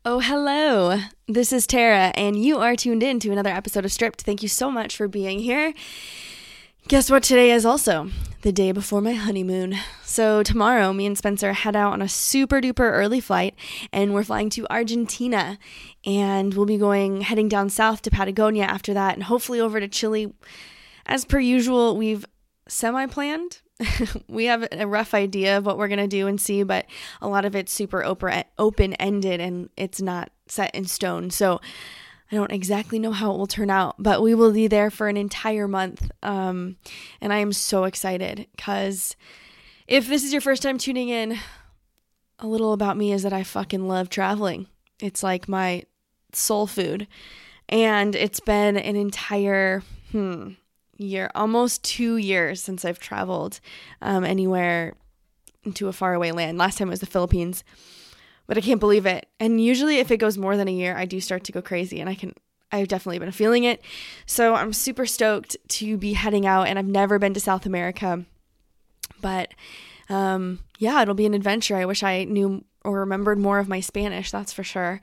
Oh, hello. This is Tara, and you are tuned in to another episode of Stripped. Thank you so much for being here. Guess what today is also? The day before my honeymoon. So tomorrow, me and Spencer head out on a super duper early flight, and we're flying to Argentina, and we'll be heading down south to Patagonia after that, and hopefully over to Chile. As per usual, we've semi-planned. We have a rough idea of what we're going to do and see, but a lot of it's super open-ended and it's not set in stone. So I don't exactly know how it will turn out, but we will be there for an entire month. And I am so excited because if this is your first time tuning in, a little about me is that I fucking love traveling. It's like my soul food. And it's been an entire year, almost 2 years since I've traveled anywhere into a faraway land. Last time it was the Philippines, but I can't believe it. And usually if it goes more than a year, I do start to go crazy, and I've definitely been feeling it. So I'm super stoked to be heading out, and I've never been to South America, but yeah, it'll be an adventure. I wish I knew or remembered more of my Spanish, that's for sure.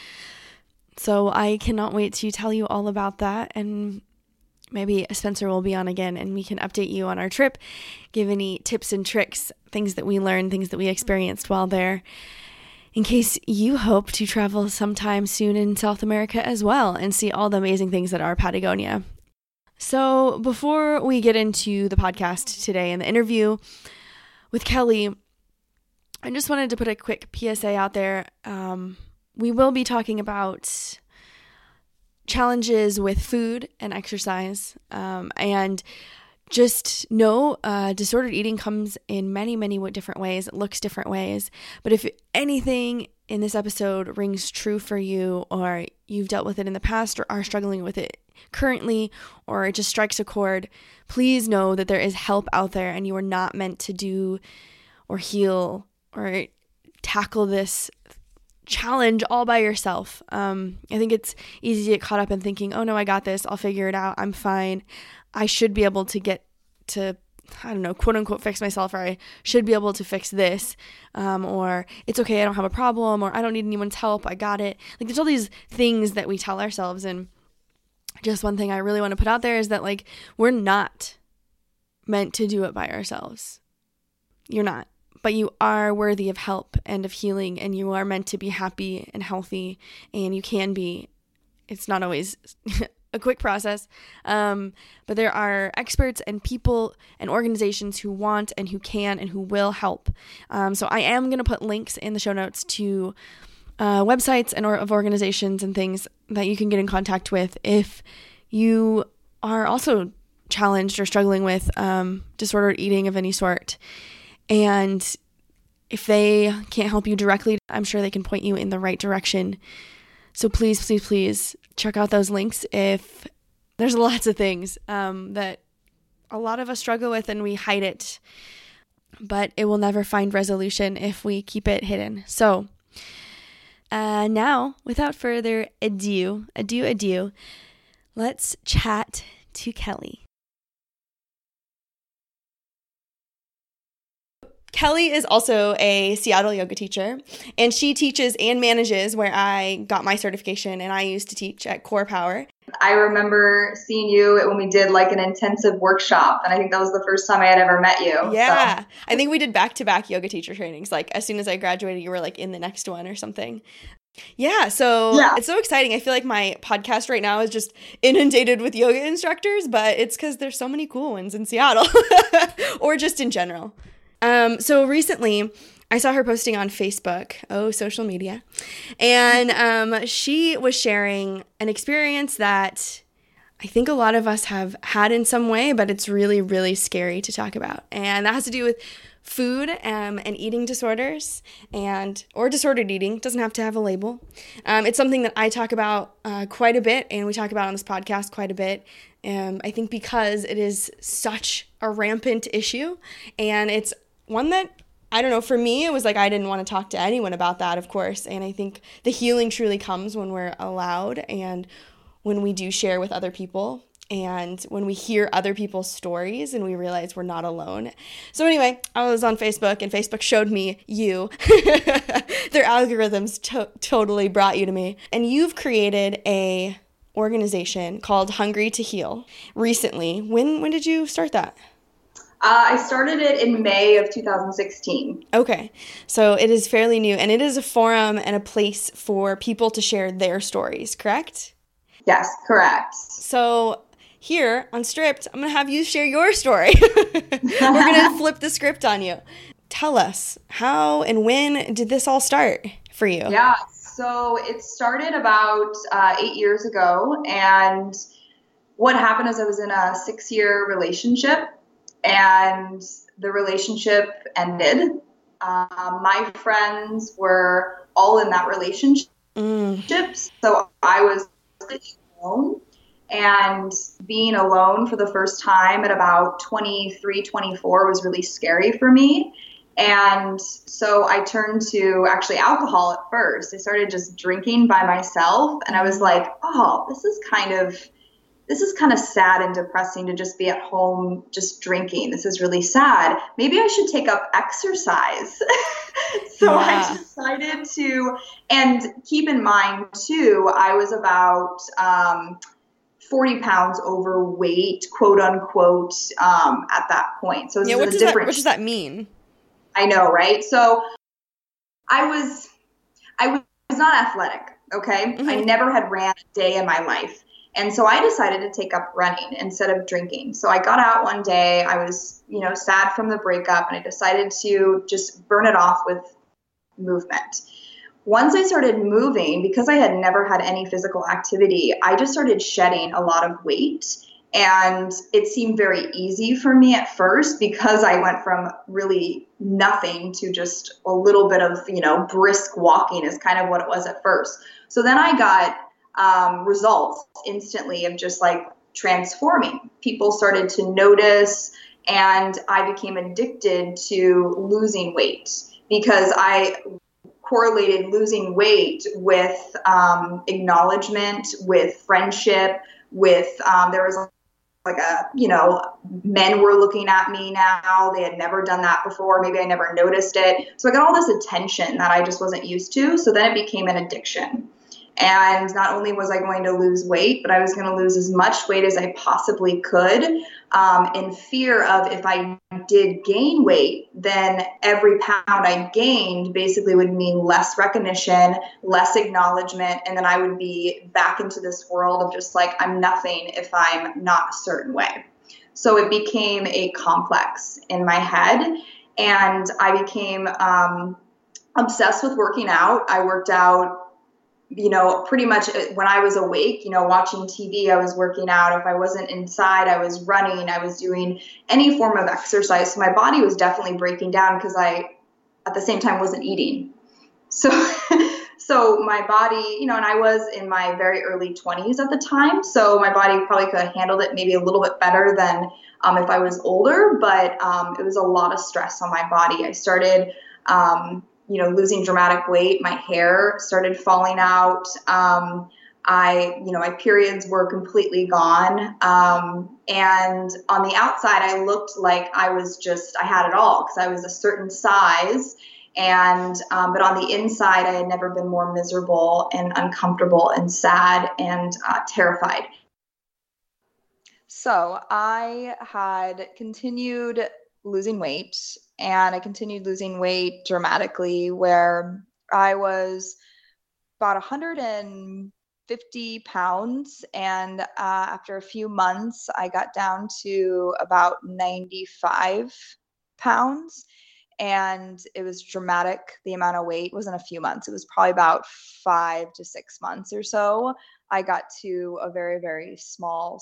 So I cannot wait to tell you all about that, and maybe Spencer will be on again and we can update you on our trip, give any tips and tricks, things that we learned, things that we experienced while there, in case you hope to travel sometime soon in South America as well and see all the amazing things that are Patagonia. So before we get into the podcast today and the interview with Kelly, I just wanted to put a quick PSA out there. We will be talking about challenges with food and exercise, and just know disordered eating comes in many, many different ways. It looks different ways, but if anything in this episode rings true for you, or you've dealt with it in the past or are struggling with it currently, or it just strikes a chord, please know that there is help out there, and you are not meant to do or heal or tackle this challenge all by yourself. I think it's easy to get caught up in thinking, oh no, I got this, I'll figure it out, I'm fine, I should be able to get to, I don't know, quote unquote fix myself, or I should be able to fix this, or it's okay, I don't have a problem, or I don't need anyone's help, I got it. Like, there's all these things that we tell ourselves, and just one thing I really want to put out there is that, like, we're not meant to do it by ourselves. You're not. But you are worthy of help and of healing, and you are meant to be happy and healthy, and you can be. It's not always a quick process, but there are experts and people and organizations who want and who can and who will help. So I am going to put links in the show notes to websites and of organizations and things that you can get in contact with if you are also challenged or struggling with disordered eating of any sort. And if they can't help you directly, I'm sure they can point you in the right direction. So please, please, please check out those links. If there's lots of things that a lot of us struggle with and we hide it, but it will never find resolution if we keep it hidden. So now, without further ado, let's chat to Kelly. Kelly is also a Seattle yoga teacher, and she teaches and manages where I got my certification, and I used to teach at Core Power. I remember seeing you when we did like an intensive workshop, and I think that was the first time I had ever met you. Yeah, so. I think we did back-to-back yoga teacher trainings. Like, as soon as I graduated, you were like in the next one or something. Yeah, so It's so exciting. I feel like my podcast right now is just inundated with yoga instructors, but it's because there's so many cool ones in Seattle or just in general. So recently I saw her posting on Facebook, social media, and she was sharing an experience that I think a lot of us have had in some way, but it's really, really scary to talk about. And that has to do with food and eating disorders or disordered eating. It doesn't have to have a label. It's something that I talk about quite a bit, and we talk about on this podcast quite a bit. I think because it is such a rampant issue, and it's one that, I don't know, for me, it was like I didn't want to talk to anyone about that, of course. And I think the healing truly comes when we're allowed and when we do share with other people. and when we hear other people's stories and we realize we're not alone. So anyway, I was on Facebook and Facebook showed me you. Their algorithms totally brought you to me. And you've created a organization called Hungry to Heal recently. When did you start that? I started it in May of 2016. Okay, so it is fairly new, and it is a forum and a place for people to share their stories, correct? Yes, correct. So here on Stripped, I'm going to have you share your story. We're going to flip the script on you. Tell us, how and when did this all start for you? Yeah, so it started about 8 years ago, and what happened is I was in a 6-year relationship, and the relationship ended. My friends were all in that relationship, so I was alone. And being alone for the first time at about 23, 24 was really scary for me. And so I turned to actually alcohol at first. I started just drinking by myself, and I was like, oh, this is kind of sad and depressing to just be at home just drinking. This is really sad. Maybe I should take up exercise. So I decided to, and keep in mind too, I was about 40 pounds overweight, quote unquote, at that point. So what does that mean? I know, right? So I was not athletic, okay? I never had ran a day in my life. And so I decided to take up running instead of drinking. So I got out one day, I was, sad from the breakup, and I decided to just burn it off with movement. Once I started moving, because I had never had any physical activity, I just started shedding a lot of weight. And it seemed very easy for me at first because I went from really nothing to just a little bit of, brisk walking is kind of what it was at first. So then I got results instantly of just like transforming. People started to notice, and I became addicted to losing weight because I correlated losing weight with acknowledgement, with friendship, with there was men were looking at me now. They had never done that before. Maybe I never noticed it. So I got all this attention that I just wasn't used to. So then it became an addiction. And not only was I going to lose weight, but I was going to lose as much weight as I possibly could, in fear of if I did gain weight, then every pound I gained basically would mean less recognition, less acknowledgement, and then I would be back into this world of just like, I'm nothing if I'm not a certain way. So it became a complex in my head, and I became obsessed with working out. I worked out pretty much when I was awake, watching TV, I was working out. If I wasn't inside, I was running, I was doing any form of exercise. So my body was definitely breaking down because I, at the same time, wasn't eating. So, so my body, and I was in my very early 20s at the time. So my body probably could have handled it maybe a little bit better than if I was older, but it was a lot of stress on my body. I started, losing dramatic weight. My hair started falling out. My periods were completely gone. And on the outside, I looked like I had it all because I was a certain size. And, but on the inside, I had never been more miserable and uncomfortable and sad and terrified. So I had continued losing weight, and I continued losing weight dramatically, where I was about 150 pounds. And after a few months, I got down to about 95 pounds. And it was dramatic. The amount of weight wasn't a few months. It was probably about 5 to 6 months or so. I got to a very, very small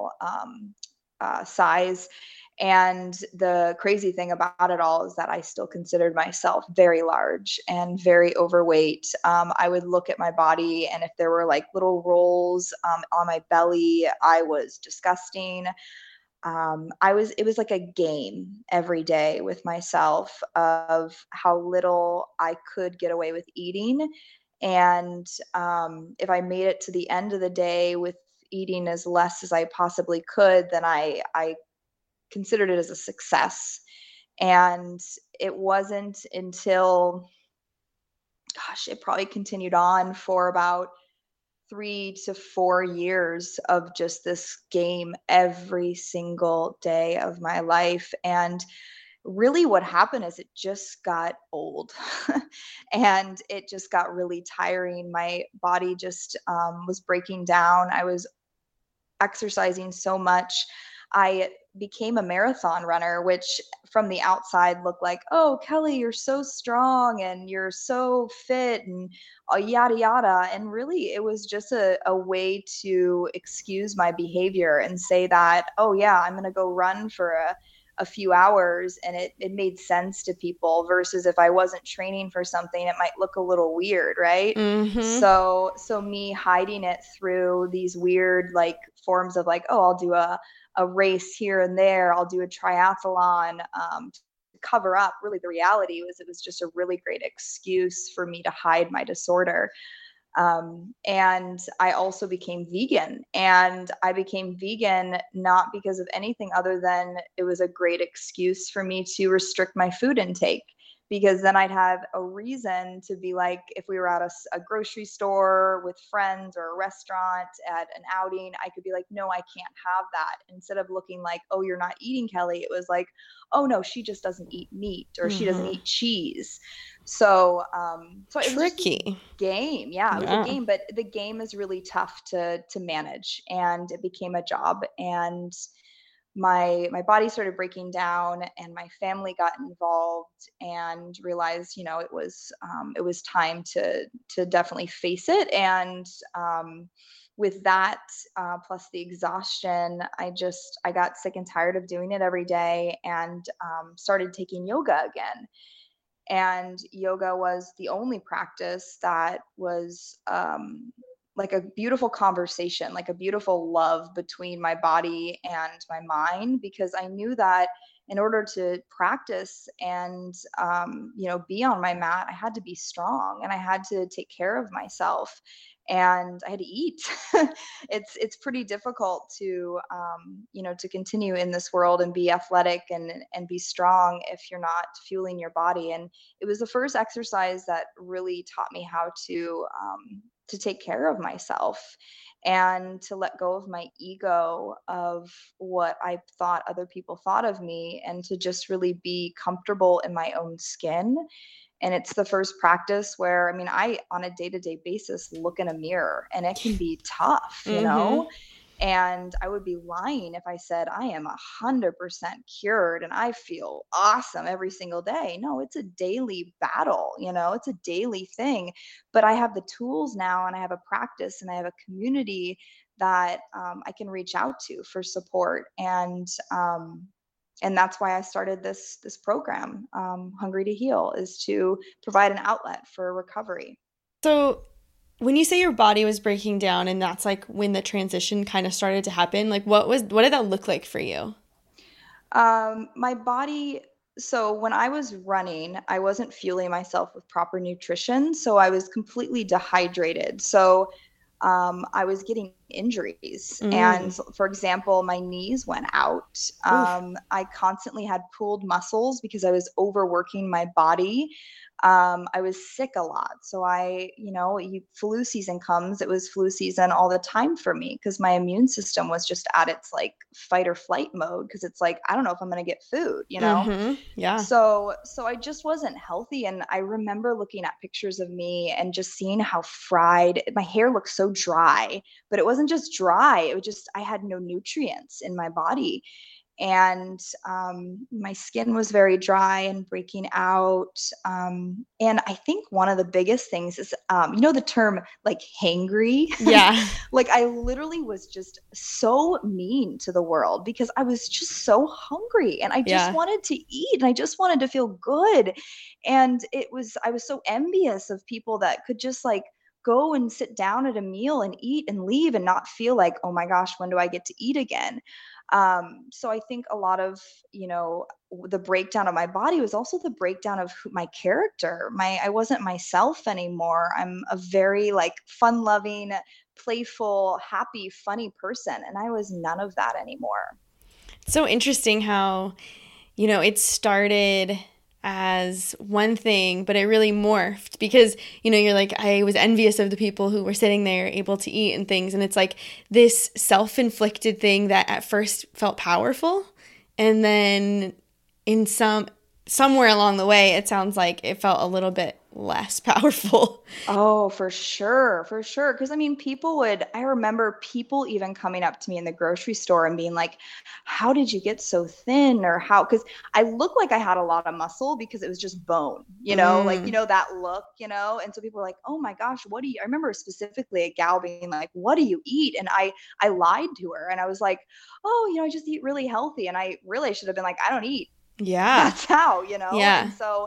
size. And the crazy thing about it all is that I still considered myself very large and very overweight. I would look at my body, and if there were like little rolls on my belly, I was disgusting. It was like a game every day with myself of how little I could get away with eating. And if I made it to the end of the day with, eating as less as I possibly could, then I considered it as a success. And it wasn't until, gosh, it probably continued on for about 3 to 4 years of just this game every single day of my life. And really what happened is it just got old and it just got really tiring. My body just was breaking down. I was exercising so much. I became a marathon runner, which from the outside looked like, oh, Kelly, you're so strong and you're so fit and yada, yada. And really, it was just a way to excuse my behavior and say that, oh, yeah, I'm going to go run for a few hours. And it made sense to people versus if I wasn't training for something, it might look a little weird, right? Mm-hmm. So me hiding it through these weird like forms of like, oh, I'll do a race here and there. I'll do a triathlon to cover up. Really, the reality was it was just a really great excuse for me to hide my disorder. And I also became vegan. And I became vegan not because of anything other than it was a great excuse for me to restrict my food intake. Because then I'd have a reason to be like, if we were at a grocery store with friends or a restaurant at an outing, I could be like, no, I can't have that. Instead of looking like, oh, you're not eating, Kelly, it was like, oh, no, she just doesn't eat meat or she doesn't eat cheese. So it was just a game. Yeah, it was a game, but the game is really tough to manage, and it became a job. And my body started breaking down, and my family got involved and realized, it was time to definitely face it. And with that, plus the exhaustion, I got sick and tired of doing it every day, and started taking yoga again. And yoga was the only practice that was like a beautiful conversation, like a beautiful love between my body and my mind, because I knew that in order to practice and be on my mat, I had to be strong and I had to take care of myself and I had to eat. It's pretty difficult to to continue in this world and be athletic and be strong if you're not fueling your body. And it was the first exercise that really taught me how to take care of myself and to let go of my ego of what I thought other people thought of me, and to just really be comfortable in my own skin. And it's the first practice where, I mean, I, on a day-to-day basis, look in a mirror and it can be tough, and I would be lying if I said I am 100% cured and I feel awesome every single day. No, it's a daily battle, it's a daily thing. But I have the tools now, and I have a practice, and I have a community that I can reach out to for support. And that's why I started this program, Hungry to Heal, is to provide an outlet for recovery. So when you say your body was breaking down and that's like when the transition kind of started to happen, like what did that look like for you? My body, so when I was running, I wasn't fueling myself with proper nutrition, so I was completely dehydrated. So I was getting injuries. And for example, my knees went out. I constantly had pulled muscles because I was overworking my body. I was sick a lot. So flu season comes, it was flu season all the time for me because my immune system was just at its like fight or flight mode, because it's like, I don't know if I'm going to get food, Yeah. So I just wasn't healthy. And I remember looking at pictures of me and just seeing how fried my hair looked, so dry, but it wasn't just dry. It was just, I had no nutrients in my body. And my skin was very dry and breaking out. And I think one of the biggest things is, the term like hangry. Yeah. Like I literally was just so mean to the world because I was just so hungry and I just wanted to eat and I just wanted to feel good. And I was so envious of people that could just like go and sit down at a meal and eat and leave and not feel like, oh my gosh, when do I get to eat again? So I think a lot of, the breakdown of my body was also the breakdown of my character. I wasn't myself anymore. I'm a very like fun loving, playful, happy, funny person. And I was none of that anymore. It's so interesting how, it started as one thing, but it really morphed because, you're like, I was envious of the people who were sitting there able to eat and things. And it's like this self-inflicted thing that at first felt powerful. And then in somewhere along the way, it sounds like it felt a little bit less powerful. Oh, for sure, for sure. Because I mean, I remember people even coming up to me in the grocery store and being like, how did you get so thin? Or how, because I looked like I had a lot of muscle because it was just bone, like, that look, And so people were like, oh my gosh, I remember specifically a gal being like, what do you eat? And I lied to her and I was like, oh, I just eat really healthy. And I really should have been like, I don't eat. Yeah. That's how, Yeah. And so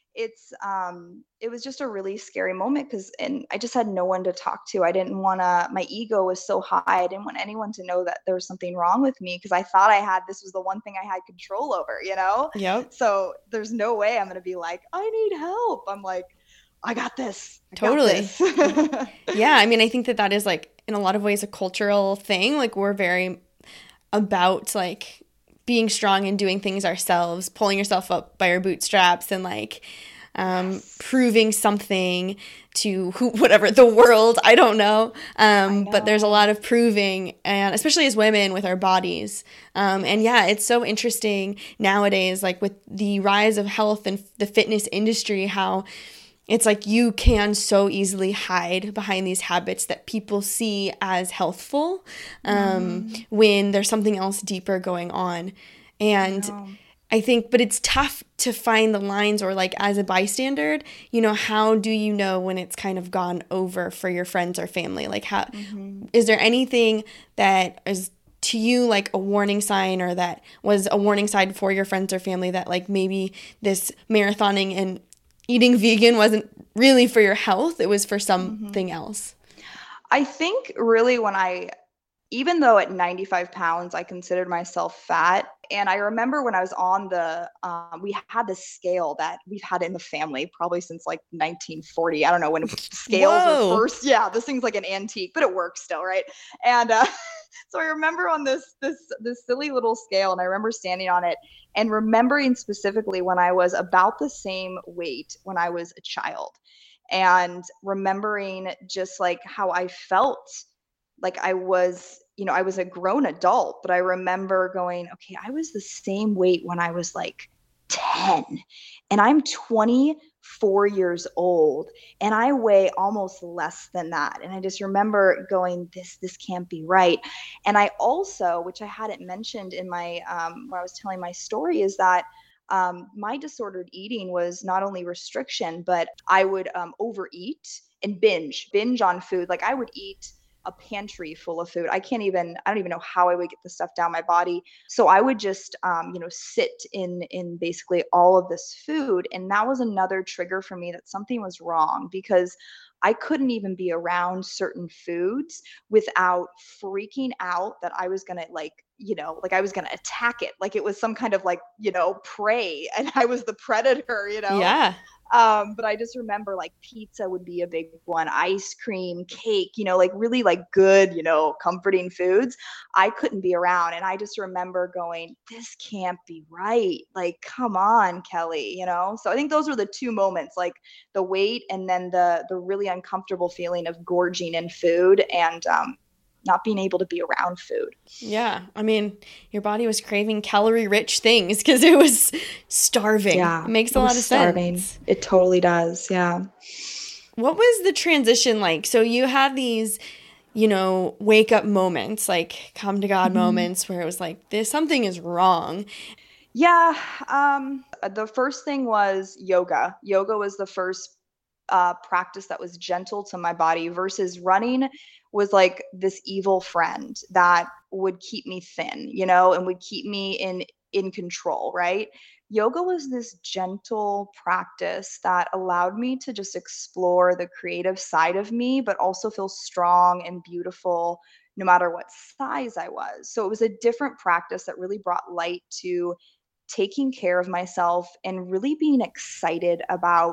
it was just a really scary moment and I just had no one to talk to. I didn't want to, my ego was so high. I didn't want anyone to know that there was something wrong with me because I thought this was the one thing I had control over, Yep. So there's no way I'm going to be like, I need help. I'm like, I got this. Totally. Yeah. I mean, I think that is like in a lot of ways a cultural thing. Like we're very about like being strong and doing things ourselves, pulling yourself up by your bootstraps and like proving something to whatever, the world, I don't know. But there's a lot of proving, and especially as women with our bodies. And yeah, it's so interesting nowadays, like with the rise of health and the fitness industry, how it's like you can so easily hide behind these habits that people see as healthful when there's something else deeper going on. And I think, but it's tough to find the lines, or like as a bystander, how do you know when it's kind of gone over for your friends or family? Like how is there anything that is to you like a warning sign, or that was a warning sign for your friends or family that like maybe this marathoning and eating vegan wasn't really for your health, it was for something else? I think really even though at 95 pounds, I considered myself fat. And I remember when I was on we had this scale that we've had in the family probably since like 1940. I don't know when scales were first. Yeah, this thing's like an antique, but it works still, right? And so I remember on this silly little scale, and I remember standing on it and remembering specifically when I was about the same weight when I was a child, and remembering just like how I felt like I was a grown adult, but I remember going, okay, I was the same weight when I was like 10 and I'm 24 years old and I weigh almost less than that. And I just remember going, this can't be right. And I also, which I hadn't mentioned in my, when I was telling my story, is that my disordered eating was not only restriction, but I would overeat and binge on food. Like I would eat a pantry full of food. I don't even know how I would get the stuff down my body. So I would just, sit in basically all of this food. And that was another trigger for me that something was wrong, because I couldn't even be around certain foods without freaking out that I was going to I was going to attack it. Like it was some kind of prey and I was the predator, Yeah. But I just remember like pizza would be a big one, ice cream, cake, like really like good, comforting foods I couldn't be around. And I just remember going, this can't be right. Like, come on, Kelly, So I think those were the two moments, like the weight and then the really uncomfortable feeling of gorging in food and not being able to be around food. Yeah. I mean, your body was craving calorie-rich things because it was starving. Yeah. It makes a lot of sense. It totally does. Yeah. What was the transition like? So you had these, wake up moments, like come to God moments where it was like, something is wrong. Yeah. The first thing was yoga. Yoga was the first practice that was gentle to my body, versus running was like this evil friend that would keep me thin, and would keep me in control, right? Yoga was this gentle practice that allowed me to just explore the creative side of me, but also feel strong and beautiful no matter what size I was. So it was a different practice that really brought light to taking care of myself and really being excited about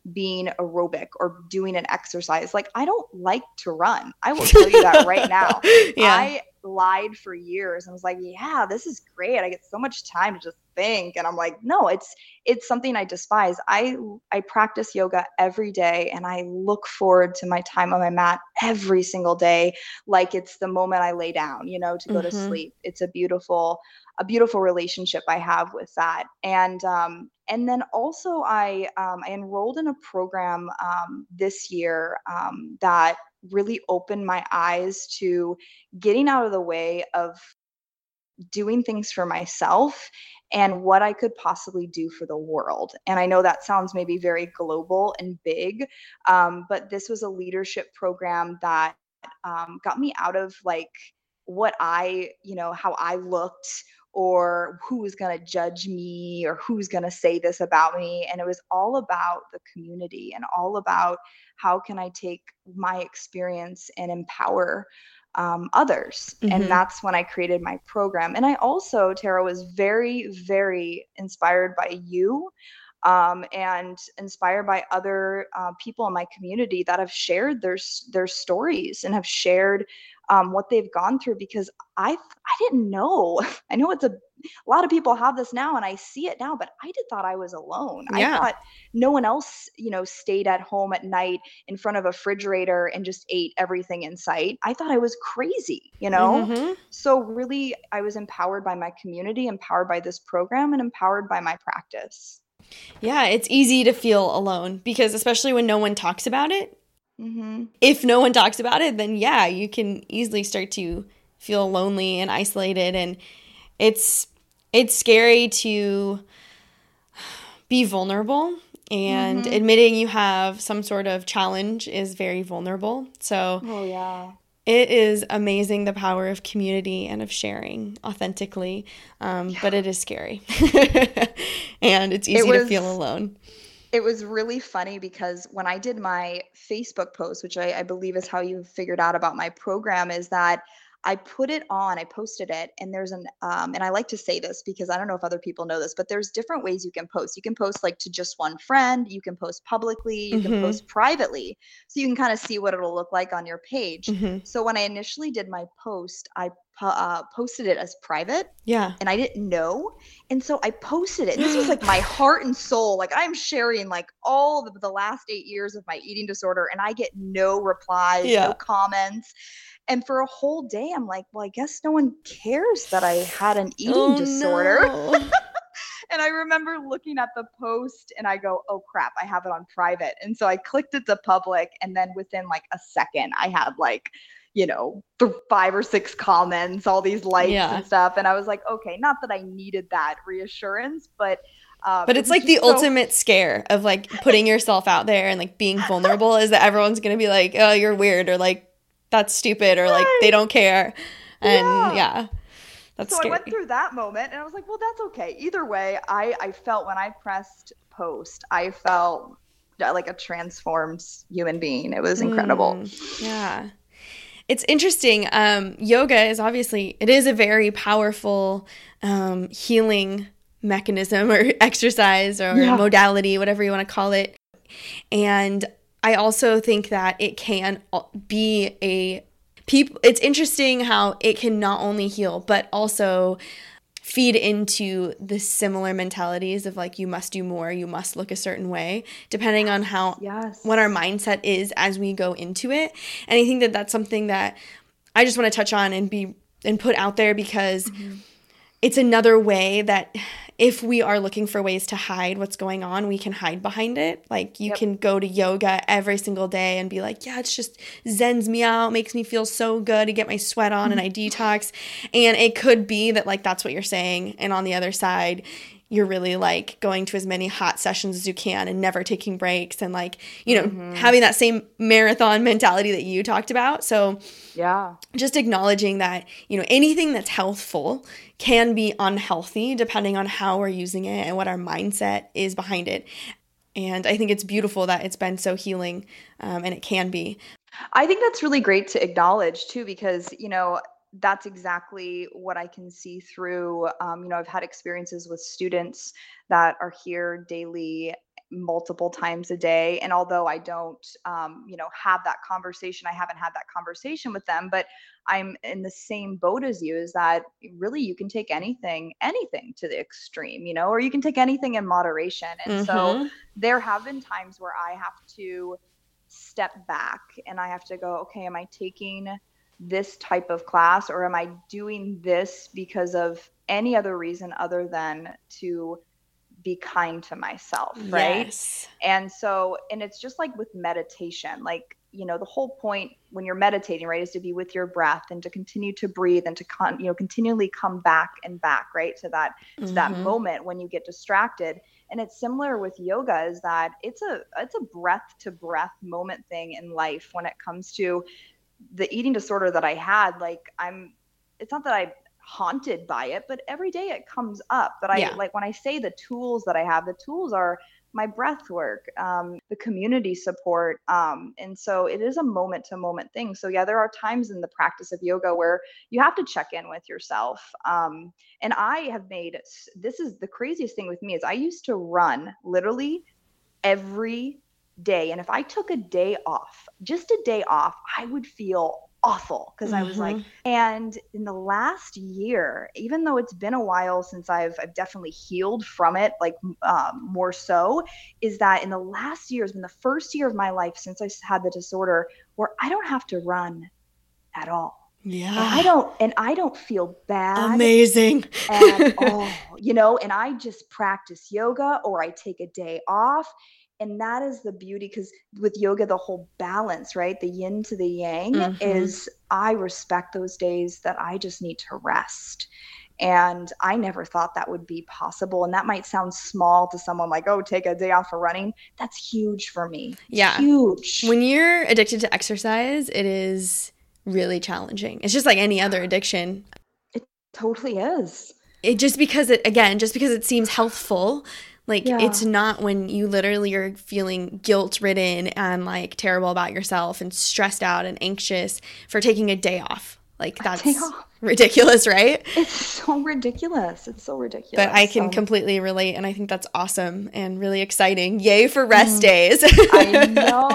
being aerobic or doing an exercise. Like, I don't like to run. I will tell you that right now. Yeah. I lied for years and was like, yeah, this is great. I get so much time to just think. And I'm like, no, it's something I despise. I practice yoga every day and I look forward to my time on my mat every single day like it's the moment I lay down, to go to Mm-hmm. sleep. It's a beautiful relationship I have with that. And then also I enrolled in a program this year that really opened my eyes to getting out of the way of doing things for myself and what I could possibly do for the world. And I know that sounds maybe very global and big, but this was a leadership program that got me out of like what how I looked or who was going to judge me or who's going to say this about me. And it was all about the community and all about how can I take my experience and empower others. And Mm-hmm. that's when I created my program. And I also, Tara, was very, very inspired by you and inspired by other people in my community that have shared their stories and have shared what they've gone through because I didn't know. I know a lot of people have this now and I see it now, but I did thought I was alone. I Yeah. thought no one else, stayed at home at night in front of a refrigerator and just ate everything in sight. I thought I was crazy. Mm-hmm. So really I was empowered by my community, empowered by this program, and empowered by my practice. Yeah, it's easy to feel alone because especially when no one talks about it. Mm-hmm. If no one talks about it, then yeah, you can easily start to feel lonely and isolated, and it's it's scary to be vulnerable, and Mm-hmm. admitting you have some sort of challenge is very vulnerable. So Oh yeah. it is amazing the power of community and of sharing authentically, Yeah. but it is scary. And it's It easy to feel was alone. it was really funny because when I did my Facebook post, which I believe is how you figured out about my program, is that I put it on, I posted it, and and I like to say this because I don't know if other people know this, but there's different ways you can post. You can post like to just one friend, you can post publicly, you can Mm-hmm. post privately. So you can kind of see what it'll look like on your page. Mm-hmm. So when I initially did my post, I posted it as private Yeah. and I didn't know. And so I posted it. And this was like my heart and soul. Like I'm sharing like all of the last 8 years of my eating disorder, and I get no replies, no Yeah. comments. And for a whole day, I'm like, well, I guess no one cares that I had an eating Oh disorder. no. And I remember looking at the post and I go, oh crap, I have it on private. And so I clicked it to public. And then within like a second, I had like, 5 or 6 comments, all these likes Yeah. and stuff. And I was like, okay, not that I needed that reassurance, but But it it's was like the just so, ultimate scare of like putting yourself out there and like being vulnerable is that everyone's going to be like, "Oh, you're weird," or like that's stupid, or like they right. don't care. And Yeah. yeah, that's So I went scary. through that moment and I was like, well, that's okay. Either way, I felt when I pressed post, I felt like a transformed human being. It was incredible. Yeah. It's interesting. Yoga is obviously it is a very powerful healing mechanism or exercise or Yeah. modality, whatever you want to call it. And I also think that it can be a people. It's interesting how it can not only heal but also feed into the similar mentalities of like you must do more, you must look a certain way, depending on how what our Yes. mindset is as we go into it. And I think that that's something that I just want to touch on and put out there because Hmm. it's another way that if we are looking for ways to hide what's going on, we can hide behind it. Like you Yep. can go to yoga every single day and be like, yeah, it's just zens me out, makes me feel so good to get my sweat on and I detox. And it could be that like that's what you're saying. And on the other side, you're really like going to as many hot sessions as you can and never taking breaks and like, Hmm. having that same marathon mentality that you talked about. So Yeah. just acknowledging that, anything that's healthful can be unhealthy depending on how we're using it and what our mindset is behind it. And I think it's beautiful that it's been so healing, and it can be. I think that's really great to acknowledge too, because, that's exactly what I can see through. I've had experiences with students that are here daily multiple times a day. And although I don't, have that conversation, I haven't had that conversation with them, but I'm in the same boat as you, is that really you can take anything to the extreme, or you can take anything in moderation. And so there have been times where I have to step back and I have to go, okay, am I taking this type of class, or am I doing this because of any other reason other than to be kind to myself, right? Yes. And so, and it's just like with meditation, like, the whole point when you're meditating, right, is to be with your breath and to continue to breathe and to continually come back and back, right, to that moment when you get distracted. And it's similar with yoga, is that it's a breath to breath moment thing in life when it comes to the eating disorder that I had. Like, it's not that I'm haunted by it, but every day it comes up. But like when I say the tools that I have, the tools are my breath work, the community support. And so it is a moment to moment thing. So yeah, there are times in the practice of yoga where you have to check in with yourself. And I have this is the craziest thing with me, is I used to run literally every day. And if I took a day off, just a day off, I would feel awful, because I was like, and in the last year, even though it's been a while since I've definitely healed from it, like more so, is that in the last year has been the first year of my life since I had the disorder where I don't have to run at all. Yeah. And I don't feel bad. Amazing. At all, and I just practice yoga, or I take a day off. And that is the beauty, because with yoga, the whole balance, right? The yin to the yang is, I respect those days that I just need to rest. And I never thought that would be possible. And that might sound small to someone, like, oh, take a day off for running. That's huge for me. It's huge. When you're addicted to exercise, it is really challenging. It's just like any other addiction. It totally is. Just because it seems healthful. Like, it's not, when you literally are feeling guilt-ridden and, like, terrible about yourself and stressed out and anxious for taking a day off. Like, that's ridiculous, right? It's so ridiculous. But I can completely relate, and I think that's awesome and really exciting. Yay for rest days. I know.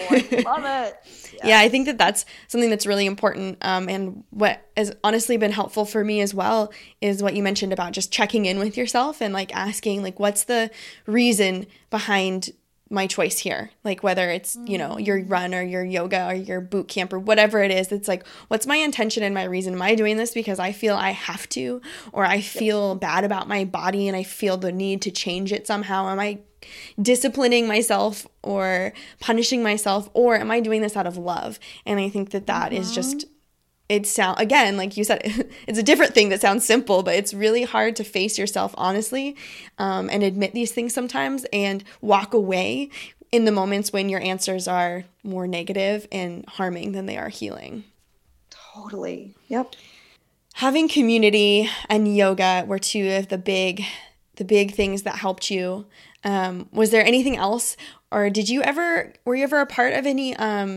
I love it. Yeah, I think that's something that's really important. And what has honestly been helpful for me as well is what you mentioned about just checking in with yourself and, like, asking, like, what's the reason behind my choice here? Like, whether it's, your run or your yoga or your boot camp or whatever it is, it's like, what's my intention and my reason? Am I doing this because I feel I have to, or I feel bad about my body and I feel the need to change it somehow? Am I disciplining myself or punishing myself, or am I doing this out of love? And I think that is just, again, like you said, it's a different thing that sounds simple, but it's really hard to face yourself honestly, and admit these things sometimes, and walk away in the moments when your answers are more negative and harming than they are healing. Totally. Yep. Having community and yoga were two of the big things that helped you. Was there anything else, or were you ever a part of any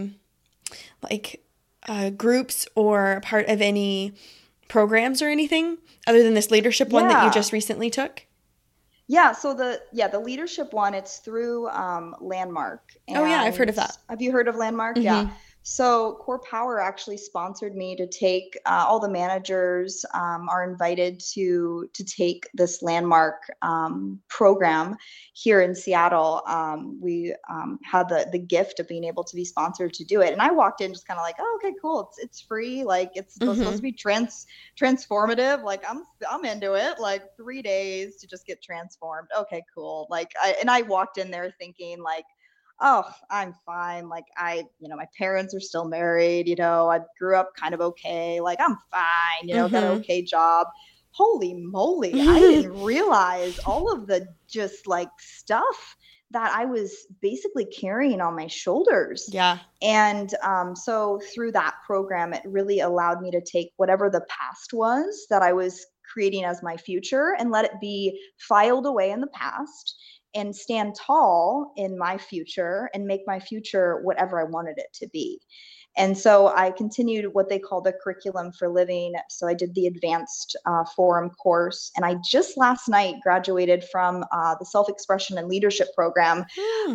groups or part of any programs or anything other than this leadership one that you just recently took? Yeah. So the leadership one, it's through Landmark. Oh yeah, I've heard of that. Have you heard of Landmark? Yeah. So Core Power actually sponsored me to take, all the managers are invited to take this Landmark program here in Seattle. We had the gift of being able to be sponsored to do it. And I walked in just kind of like, oh, okay, cool. It's free. Like, it's supposed to be transformative. Like, I'm into it. Like, 3 days to just get transformed. Okay, cool. Like, I walked in there thinking, like, oh, I'm fine. Like, my parents are still married, I grew up kind of okay. Like, I'm fine, got an okay job. Holy moly. I didn't realize all of the just like stuff that I was basically carrying on my shoulders. Yeah. And so through that program, it really allowed me to take whatever the past was that I was creating as my future and let it be filed away in the past, and stand tall in my future and make my future whatever I wanted it to be. And so I continued what they call the curriculum for living. So I did the advanced forum course, and I just last night graduated from the self-expression and leadership program,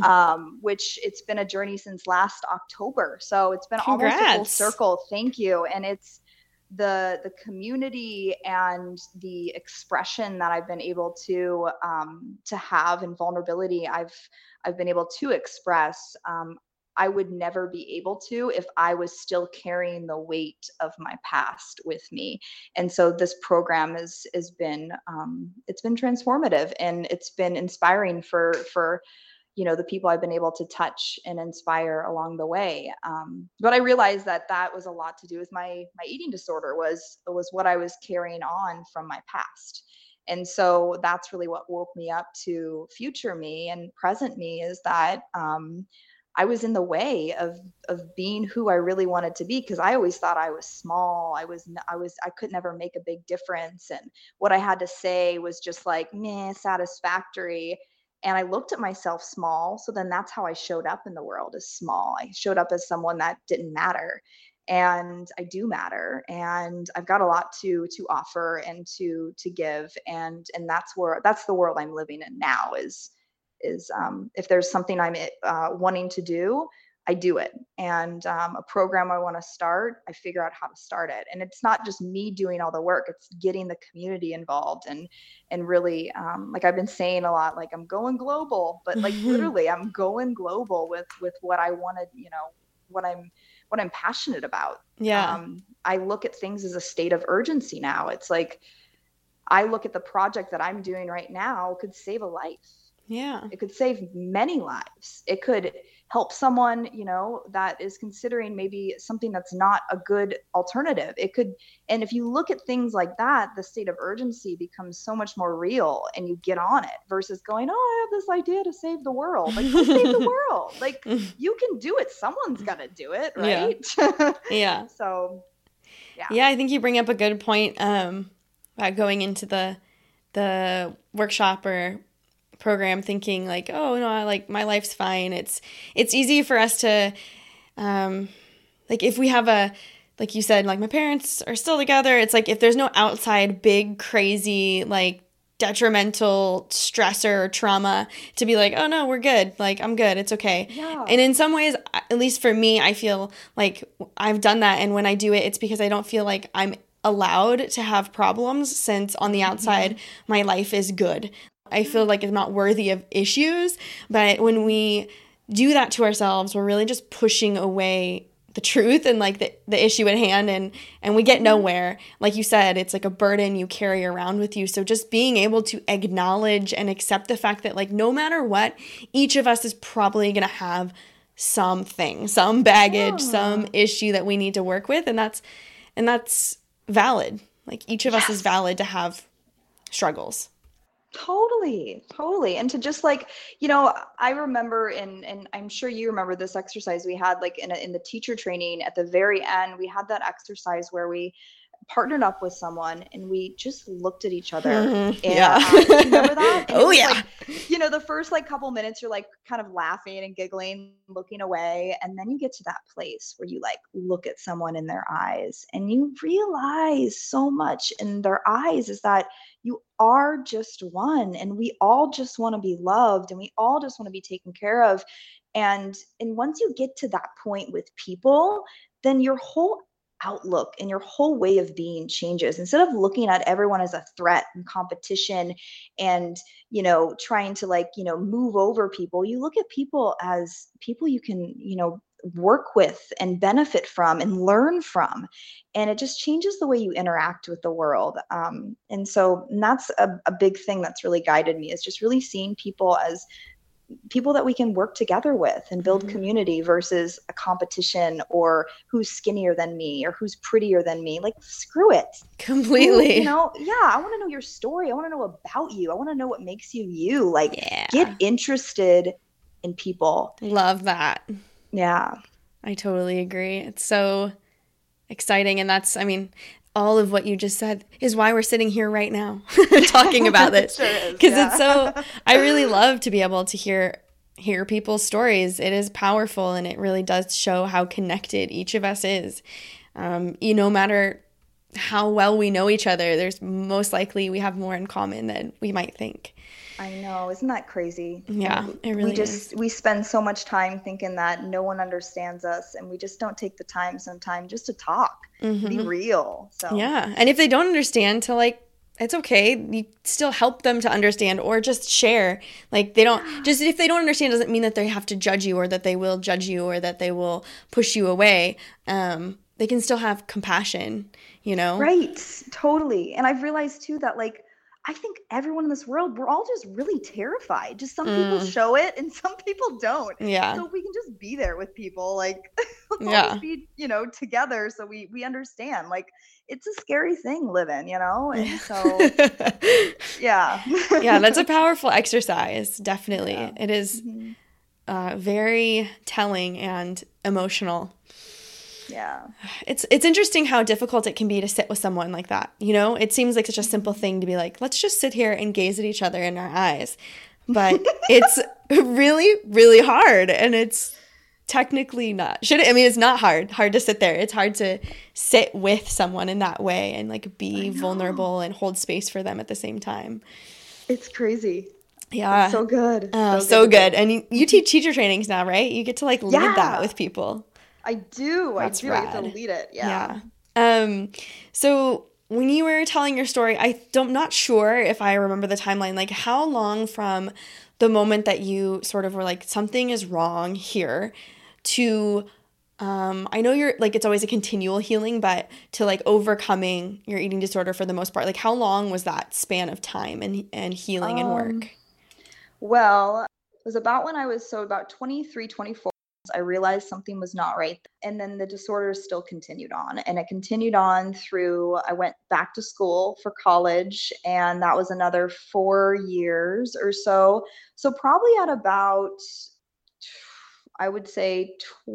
which it's been a journey since last October. So it's been almost a full circle. Thank you. And it's the community and the expression that I've been able to have, and vulnerability I've been able to express. I would never be able to if I was still carrying the weight of my past with me. And so this program has been it's been transformative, and it's been inspiring for the people I've been able to touch and inspire along the way. But I realized that was a lot to do with my eating disorder, was what I was carrying on from my past. And so that's really what woke me up to future me and present me, is that I was in the way of being who I really wanted to be, because I always thought I was small. I could never make a big difference, and what I had to say was just like meh, satisfactory. And I looked at myself small, so then that's how I showed up in the world, as small. I showed up as someone that didn't matter, and I do matter, and I've got a lot to offer and to give, and that's the world I'm living in now. Is if there's something I'm wanting to do, I do it. And a program I want to start, I figure out how to start it. And it's not just me doing all the work, it's getting the community involved, and really, like I've been saying a lot, like I'm going global, but like literally I'm going global with what I wanted, what I'm passionate about. Yeah. I look at things as a state of urgency now. It's like, I look at the project that I'm doing right now could save a life. Yeah. It could save many lives. It could help someone, that is considering maybe something that's not a good alternative. It could, and if you look at things like that, the state of urgency becomes so much more real, and you get on it, versus going, oh, I have this idea to save the world. Like, go save the world. Like, you can do it. Someone's got to do it, right? Yeah. So, yeah. Yeah, I think you bring up a good point about going into the workshop or program thinking like, oh no, like my life's fine. It's easy for us to like, if we have like you said, like my parents are still together, it's like if there's no outside big crazy like detrimental stressor or trauma to be like, oh no, we're good, like I'm good, it's okay. Yeah. And in some ways, at least for me, I feel like I've done that, and when I do it, it's because I don't feel like I'm allowed to have problems, since on the outside my life is good. I feel like I'm not worthy of issues. But when we do that to ourselves, we're really just pushing away the truth and like the issue at hand, and we get nowhere. Like you said, it's like a burden you carry around with you. So just being able to acknowledge and accept the fact that like no matter what, each of us is probably going to have something, some baggage, some issue that we need to work with, and that's valid. Like each of us is valid to have struggles. Totally. And to just like, I remember, and I'm sure you remember this exercise we had like in the teacher training at the very end, we had that exercise where we partnered up with someone and we just looked at each other. And, remember that? And oh yeah. Like, the first like couple minutes you're like kind of laughing and giggling, looking away. And then you get to that place where you like look at someone in their eyes and you realize so much in their eyes is that you are just one, and we all just want to be loved, and we all just want to be taken care of. And once you get to that point with people, then your whole outlook and your whole way of being changes. Instead of looking at everyone as a threat and competition and, trying to like, move over people, you look at people as people you can, work with and benefit from and learn from. And it just changes the way you interact with the world. And that's a big thing that's really guided me, is just really seeing people as people that we can work together with and build community, versus a competition or who's skinnier than me or who's prettier than me. Like, screw it. Completely. I want to know your story. I want to know about you. I want to know what makes you you. Like, get interested in people. Love that. Yeah. I totally agree. It's so exciting. And that's, all of what you just said is why we're sitting here right now talking about this. Sure is, because it's so, I really love to be able to hear hear people's stories. It is powerful, and it really does show how connected each of us is. No matter how well we know each other, there's most likely we have more in common than we might think. I know. Isn't that crazy? Yeah, it really is. We spend so much time thinking that no one understands us, and we just don't take the time sometimes just to talk, be real. So yeah. And if they don't understand, to like, it's okay. You still help them to understand, or just share. Like, they don't just, if they don't understand, doesn't mean that they have to judge you, or that they will judge you, or that they will push you away. They can still have compassion, Right. Totally. And I've realized too that, like, I think everyone in this world, we're all just really terrified. Just some people show it and some people don't. Yeah. So if we can just be there with people, like, let's Yeah. all just be, together, so we understand. Like, it's a scary thing living, And so, yeah. Yeah, that's a powerful exercise. Definitely. Yeah. It is very telling and emotional. Yeah. It's interesting how difficult it can be to sit with someone like that. It seems like such a simple thing to be like, let's just sit here and gaze at each other in our eyes. But it's really, really hard. And it's technically not. It's not hard to sit there. It's hard to sit with someone in that way and like be vulnerable and hold space for them at the same time. It's crazy. Yeah. It's so good. So good. And you teach teacher trainings now, right? You get to like lead that with people. I do. That's I get to lead it. Yeah. So when you were telling your story, I'm not sure if I remember the timeline. Like, how long from the moment that you sort of were like, something is wrong here, to I know you're like, it's always a continual healing, but to like overcoming your eating disorder for the most part, like how long was that span of time and healing and work? Well, it was about when I was about 23, 24. I realized something was not right. And then the disorder still continued on. And it continued on through, I went back to school for college, and that was another 4 years or so. So probably at about, I would say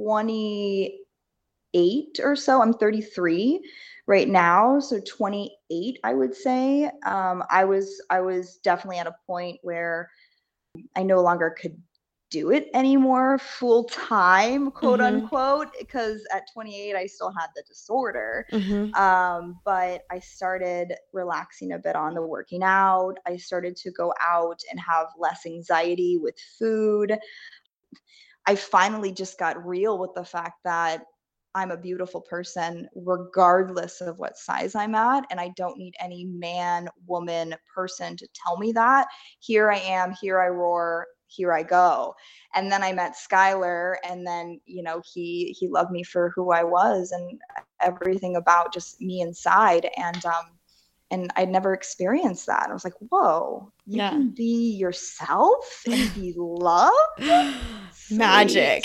28 or so. I'm 33 right now. So 28, I would say. I was definitely at a point where I no longer could do it anymore full time, quote unquote, because at 28 I still had the disorder. But I started relaxing a bit on the working out. I started to go out and have less anxiety with food. I finally just got real with the fact that I'm a beautiful person regardless of what size I'm at, and I don't need any man, woman, person to tell me that. Here I am, here I roar, here I go. And then I met Skylar, and then, he loved me for who I was and everything about just me inside. And I'd never experienced that. I was like, whoa, you can be yourself and be loved? Magic.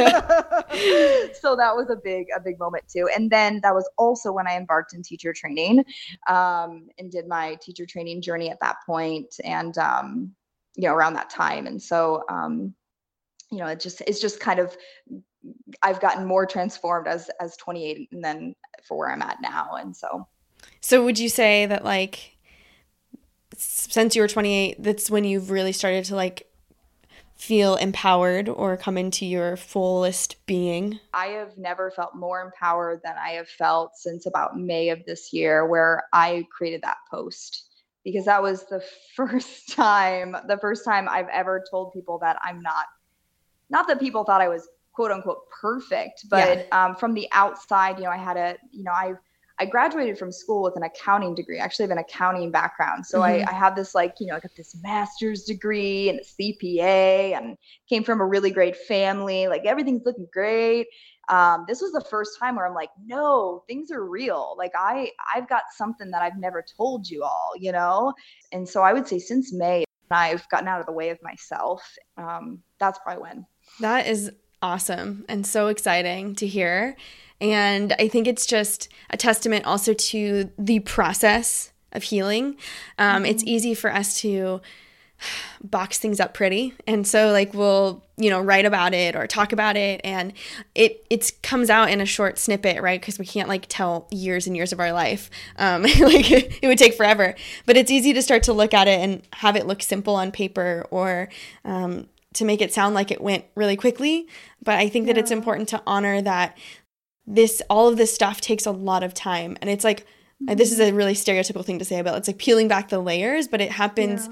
So that was a big moment too. And then that was also when I embarked in teacher training, and did my teacher training journey at that point. And, around that time. And so, it's just kind of, I've gotten more transformed as 28 and then for where I'm at now. And so would you say that, like, since you were 28, that's when you've really started to like feel empowered or come into your fullest being? I have never felt more empowered than I have felt since about May of this year, where I created that post. Because that was the first time I've ever told people that I'm not that people thought I was quote unquote perfect, but from the outside, I had I graduated from school with an accounting degree. I actually have an accounting background. So I have this I got this master's degree and a CPA, and came from a really great family. Like, everything's looking great. This was the first time where I'm like, no, things are real. Like, I've got something that I've never told you all, And so I would say since May, I've gotten out of the way of myself. That's probably when. That is awesome and so exciting to hear. And I think it's just a testament also to the process of healing. It's easy for us to box things up pretty. And so like we'll, write about it or talk about it, and it comes out in a short snippet, right? Because we can't like tell years and years of our life. It would take forever. But it's easy to start to look at it and have it look simple on paper, or to make it sound like it went really quickly, but I think that it's important to honor that all of this stuff takes a lot of time. And it's like, this is a really stereotypical thing to say about, it's like peeling back the layers, but it happens.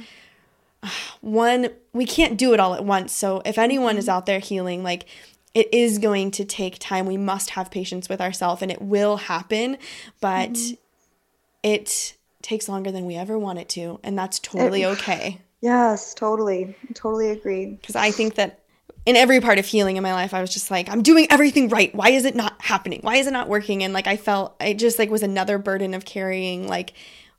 We can't do it all at once. So if anyone is out there healing, like, it is going to take time. We must have patience with ourselves, and it will happen, but it takes longer than we ever want it to. And that's totally okay. Yes, totally. Totally agree. Because I think that in every part of healing in my life, I was just like, I'm doing everything right. Why is it not happening? Why is it not working? And like, I felt it just like was another burden of carrying, like,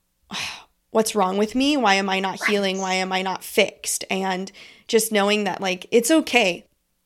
what's wrong with me? Why am I not healing? Why am I not fixed? And just knowing that, like, it's okay.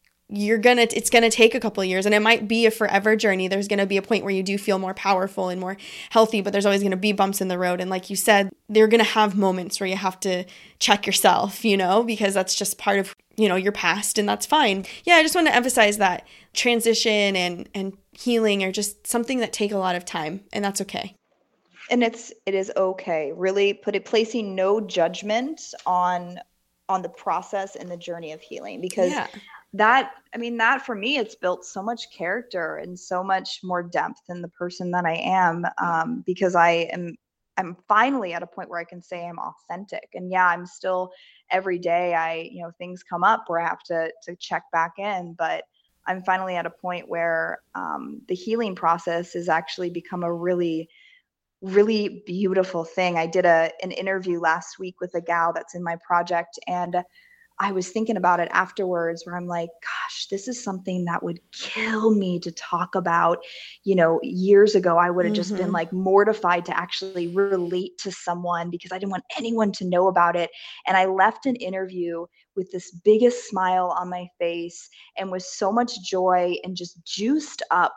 It's gonna take a couple of years, and it might be a forever journey. There's gonna be a point where you do feel more powerful and more healthy, but there's always gonna be bumps in the road. And like you said, they're gonna have moments where you have to check yourself, because that's just part of, your past, and that's fine. Yeah, I just want to emphasize that transition and healing are just something that take a lot of time, and that's okay. And it is okay. Really placing no judgment on the process and the journey of healing, because that for me, it's built so much character and so much more depth in the person that I am, because I'm finally at a point where I can say I'm authentic. And yeah, I'm still every day things come up where I have to check back in, but I'm finally at a point where the healing process has actually become a really, really beautiful thing. I did an interview last week with a gal that's in my project, and I was thinking about it afterwards, where I'm like, gosh, this is something that would kill me to talk about. Years ago, I would have just been like mortified to actually relate to someone because I didn't want anyone to know about it. And I left an interview with this biggest smile on my face and with so much joy and just juiced up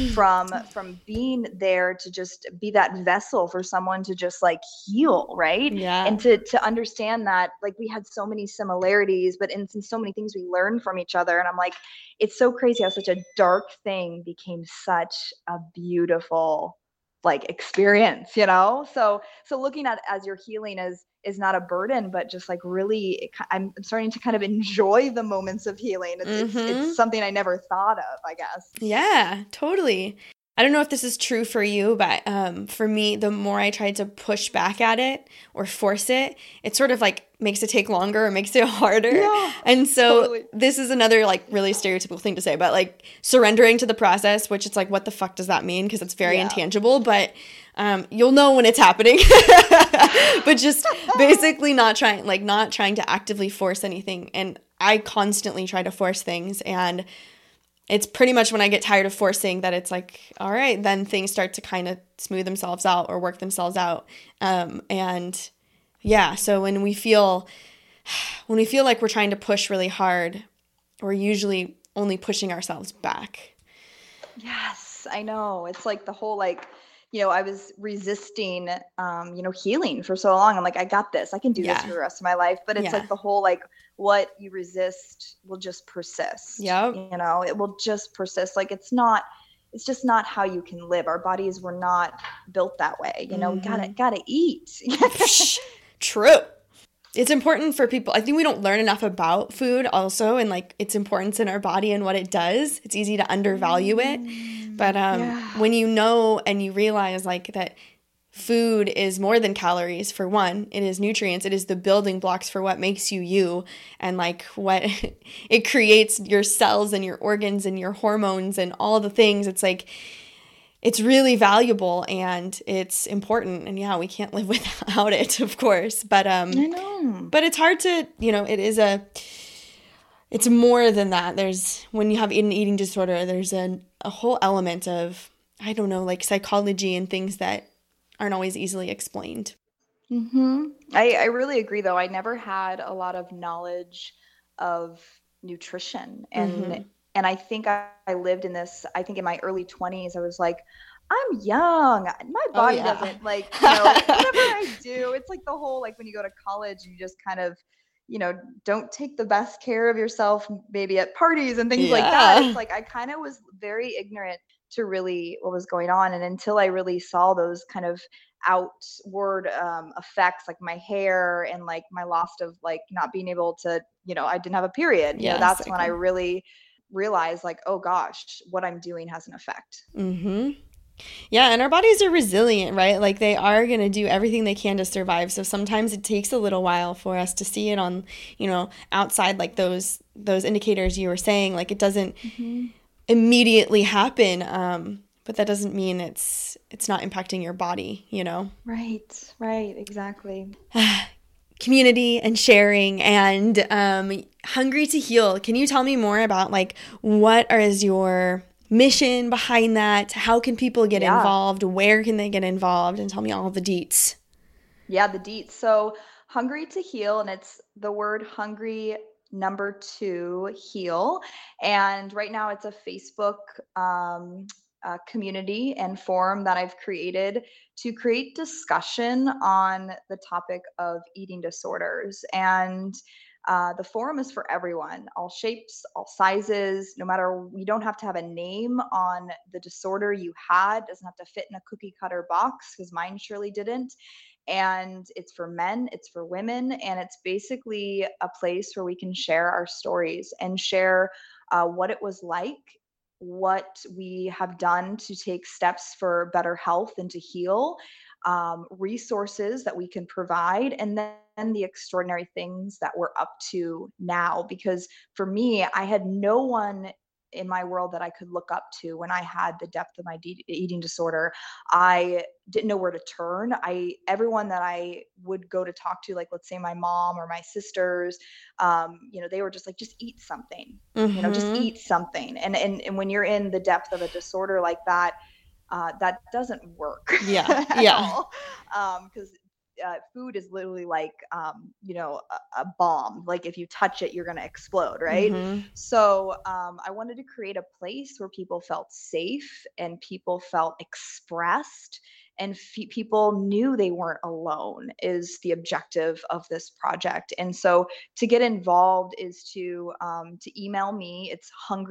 from being there to just be that vessel for someone to just like heal, right? Yeah. And to understand that, like, we had so many similarities, but in so many things we learned from each other. And I'm like, it's so crazy how such a dark thing became such a beautiful experience, so looking at as your healing is not a burden, but just like really, I'm starting to kind of enjoy the moments of healing. It's something I never thought of, I guess. Yeah, totally. I don't know if this is true for you, but for me, the more I tried to push back at it or force it, it sort of like makes it take longer or makes it harder. Yeah, and so totally. This is another like really stereotypical thing to say, but like surrendering to the process, which it's like, what the fuck does that mean? Because it's very intangible, but you'll know when it's happening. But just basically not trying to actively force anything. And I constantly try to force things, and it's pretty much when I get tired of forcing that it's like, all right, then things start to kind of smooth themselves out or work themselves out. And yeah, so when we feel like we're trying to push really hard, we're usually only pushing ourselves back. Yes, I know. It's like the whole I was resisting, healing for so long. I'm like, I got this. I can do this for the rest of my life. But it's like the whole what you resist will just persist. Yeah. It will just persist. Like it's just not how you can live. Our bodies were not built that way. We gotta eat. True. It's important for people. I think we don't learn enough about food also, and like its importance in our body and what it does. It's easy to undervalue it. But when you know and you realize like that food is more than calories, for one, it is nutrients, it is the building blocks for what makes you, and like what it creates your cells and your organs and your hormones and all the things. It's like, it's really valuable and it's important, and yeah, we can't live without it, of course. But I know. But it's hard to, it's more than that. When you have an eating disorder, there's a whole element of, I don't know, like psychology and things that aren't always easily explained. I really agree, though. I never had a lot of knowledge of nutrition, and I think I lived in this. I think in my early 20s, I was like, I'm young. My body doesn't whatever I do. It's like the whole when you go to college, you just kind of don't take the best care of yourself, maybe at parties and things like that. It's like I kind of was very ignorant really what was going on. And until I really saw those kind of outward effects, like my hair and like my loss of like not being able to, I didn't have a period, Yeah, that's when I cycle. really realized like, oh gosh, what I'm doing has an effect. Yeah, and our bodies are resilient, right? Like they are going to do everything they can to survive. So sometimes it takes a little while for us to see it on, outside, like those indicators you were saying. Like it doesn't immediately happen, but that doesn't mean it's not impacting your body. Right, exactly. Community and sharing and Hungry to Heal. Can you tell me more about like what is your mission behind that? How can people get Yeah. involved? Where can they get involved? And tell me all the deets. Yeah, the deets. So Hungry to Heal, and it's the word hungry number 2 heal. And right now it's a Facebook community and forum that I've created to create discussion on the topic of eating disorders. And the forum is for everyone, all shapes, all sizes, no matter, you don't have to have a name on the disorder you had, it doesn't have to fit in a cookie cutter box, because mine surely didn't. And it's for men, it's for women, and it's basically a place where we can share our stories and share what it was like, what we have done to take steps for better health and to heal, resources that we can provide, and then the extraordinary things that we're up to now. Because for me, I had no one in my world that I could look up to when I had the depth of my eating disorder. I didn't know where to turn. Everyone that I would go to talk to, like let's say my mom or my sisters, they were just like, just eat something, just eat something. And when you're in the depth of a disorder like that, that doesn't work at all. Because food is literally like, a bomb. Like if you touch it, you're going to explode, right? So I wanted to create a place where people felt safe and people felt expressed and people knew they weren't alone, is the objective of this project. And so to get involved is to email me. It's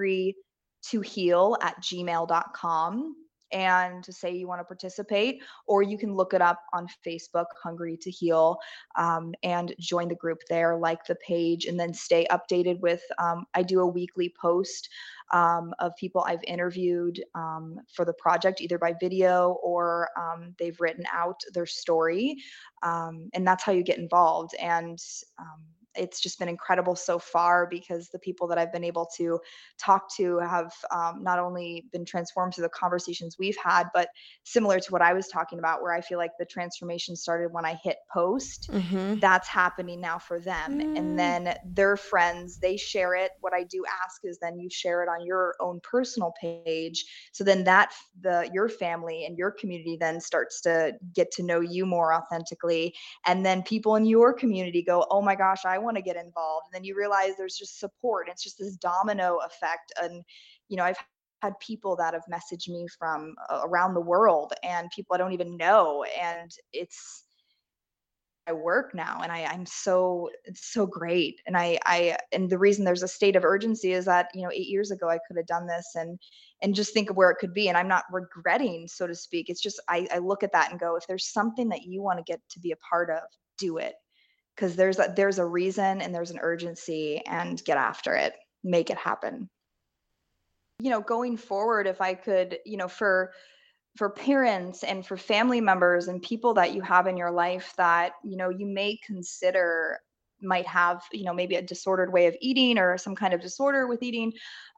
hungrytoheal@gmail.com, and to say you want to participate, or you can look it up on Facebook, Hungry to Heal, and join the group there, like the page, and then stay updated with, I do a weekly post of people I've interviewed for the project, either by video or they've written out their story. And that's how you get involved. And it's just been incredible so far, because the people that I've been able to talk to have not only been transformed through the conversations we've had, but similar to what I was talking about, where I feel like the transformation started when I hit post, that's happening now for them. And then their friends, they share it. What I do ask is then you share it on your own personal page. So then your family and your community then starts to get to know you more authentically. And then people in your community go, oh my gosh, I want to get involved. And then you realize there's just support. It's just this domino effect. And, I've had people that have messaged me from around the world, and people I don't even know. And it's my work now. And it's so great. And and the reason there's a state of urgency is that, 8 years ago, I could have done this and just think of where it could be. And I'm not regretting, so to speak. It's just, I look at that and go, if there's something that you want to get to be a part of, do it. Because there's a reason and there's an urgency, and get after it, make it happen. Going forward, if I could, for parents and for family members and people that you have in your life that, you may consider might have, maybe a disordered way of eating or some kind of disorder with eating,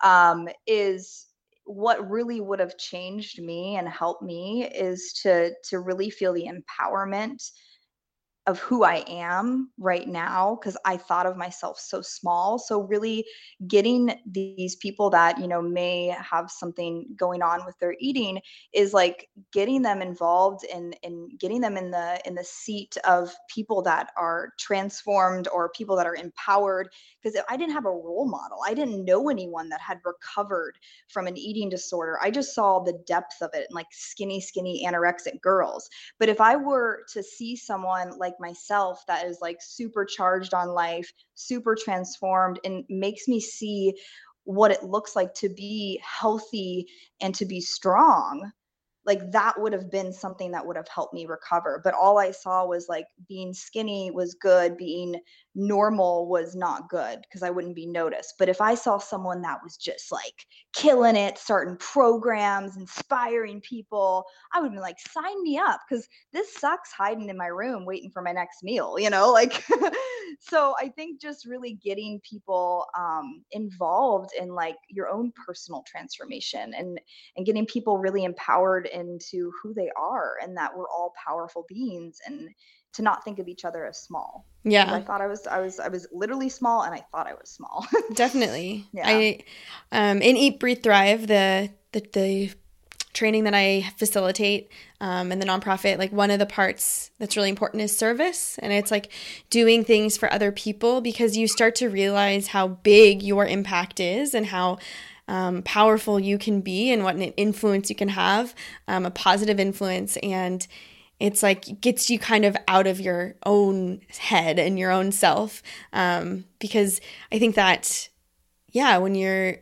is what really would have changed me and helped me is to really feel the empowerment of who I am right now, because I thought of myself so small. So really getting these people that, may have something going on with their eating is like getting them involved and getting them in the seat of people that are transformed or people that are empowered. Because I didn't have a role model. I didn't know anyone that had recovered from an eating disorder. I just saw the depth of it, and like skinny anorexic girls. But if I were to see someone like myself that is like supercharged on life, super transformed, and makes me see what it looks like to be healthy and to be strong, like that would have been something that would have helped me recover. But all I saw was like being skinny was good, being normal was not good, because I wouldn't be noticed. But if I saw someone that was just like killing it, starting programs, inspiring people, I would be like, sign me up, because this sucks hiding in my room waiting for my next meal, you know, like. So I think just really getting people involved in like your own personal transformation, and getting people really empowered into who they are, and that we're all powerful beings, and to not think of each other as small. Yeah. I thought I was literally small, and I thought I was small. Definitely. Yeah. In Eat, Breathe, Thrive, the training that I facilitate in the nonprofit, like one of the parts that's really important is service. And it's like doing things for other people, because you start to realize how big your impact is and how powerful you can be, and what an influence you can have, a positive influence. And it's like gets you kind of out of your own head and your own self, because I think that, yeah, when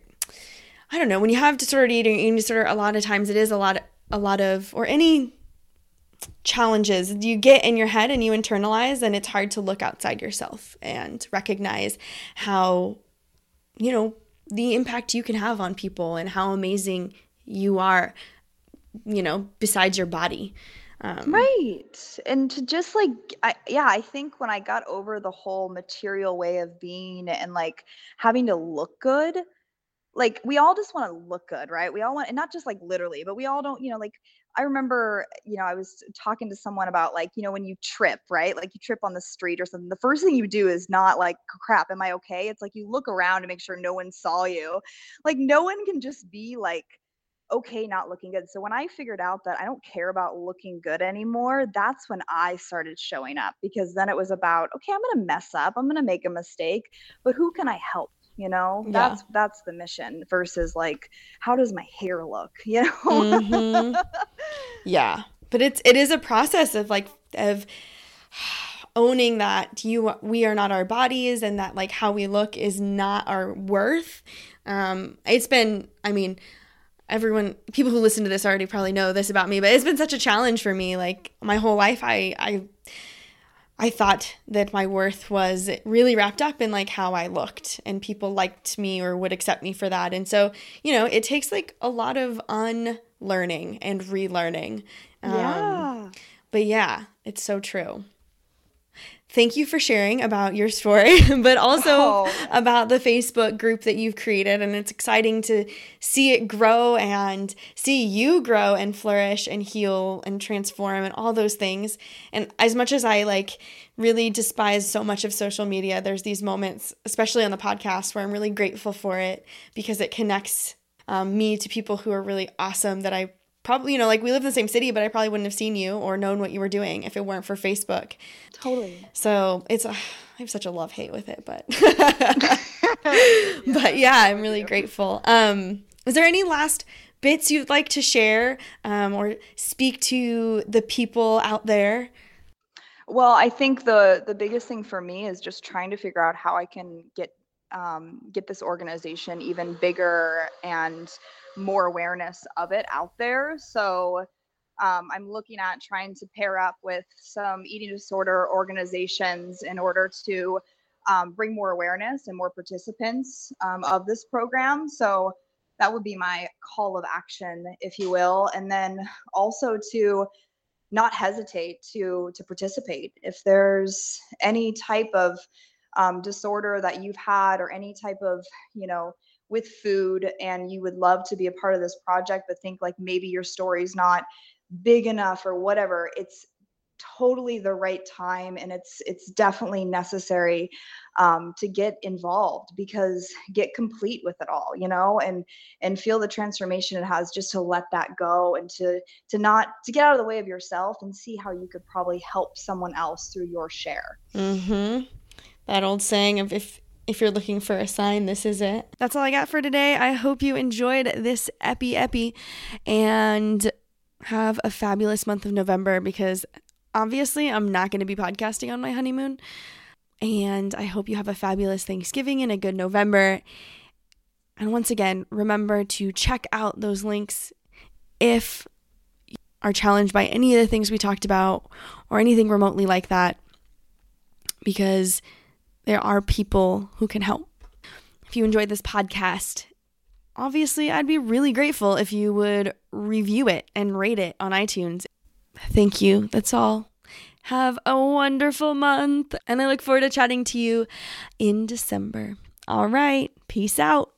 you have disordered eating disorder, a lot of times it is a lot of, or any challenges you get in your head and you internalize, and it's hard to look outside yourself and recognize how, the impact you can have on people and how amazing you are, besides your body. Right. And to just like, I think when I got over the whole material way of being and like having to look good, like we all just want to look good, right? We all want, and not just like literally, but we all don't, like I remember, I was talking to someone about like, when you trip, right? Like you trip on the street or something, the first thing you do is not like, crap, am I okay? It's like you look around to make sure no one saw you. Like no one can just be like, okay, not looking good. So when I figured out that I don't care about looking good anymore, that's when I started showing up, because then it was about, okay, I'm going to mess up, I'm going to make a mistake, but who can I help? That's the mission, versus like, how does my hair look? Mm-hmm. Yeah. But it is a process of owning that we are not our bodies, and that like how we look is not our worth. It's been, people who listen to this already probably know this about me, but it's been such a challenge for me. Like my whole life, I thought that my worth was really wrapped up in like how I looked, and people liked me or would accept me for that. And so, it takes like a lot of unlearning and relearning. But yeah, it's so true. Thank you for sharing about your story, but also about the Facebook group that you've created. And it's exciting to see it grow and see you grow and flourish and heal and transform and all those things. And as much as I like really despise so much of social media, there's these moments, especially on the podcast, where I'm really grateful for it, because it connects me to people who are really awesome that I probably, like we live in the same city, but I probably wouldn't have seen you or known what you were doing if it weren't for Facebook. Totally. So I have such a love-hate with it, but but yeah, I'm really grateful. Is there any last bits you'd like to share or speak to the people out there? Well, I think the biggest thing for me is just trying to figure out how I can get this organization even bigger and more awareness of it out there. So I'm looking at trying to pair up with some eating disorder organizations in order to bring more awareness and more participants of this program. So that would be my call of action, if you will. And then also to not hesitate to participate. If there's any type of disorder that you've had, or any type of, with food, and you would love to be a part of this project, but think like maybe your story's not big enough or whatever, it's totally the right time, and it's definitely necessary to get involved, because get complete with it all, and feel the transformation it has, just to let that go, and to get out of the way of yourself, and see how you could probably help someone else through your share. Mm-hmm. That old saying of if you're looking for a sign, this is it. That's all I got for today. I hope you enjoyed this epi and have a fabulous month of November, because obviously I'm not going to be podcasting on my honeymoon. And I hope you have a fabulous Thanksgiving and a good November. And And once again, remember to check out those links if you are challenged by any of the things we talked about or anything remotely like that, because there are people who can help. If you enjoyed this podcast, obviously I'd be really grateful if you would review it and rate it on iTunes. Thank you. That's all. Have a wonderful month, and I look forward to chatting to you in December. All right. Peace out.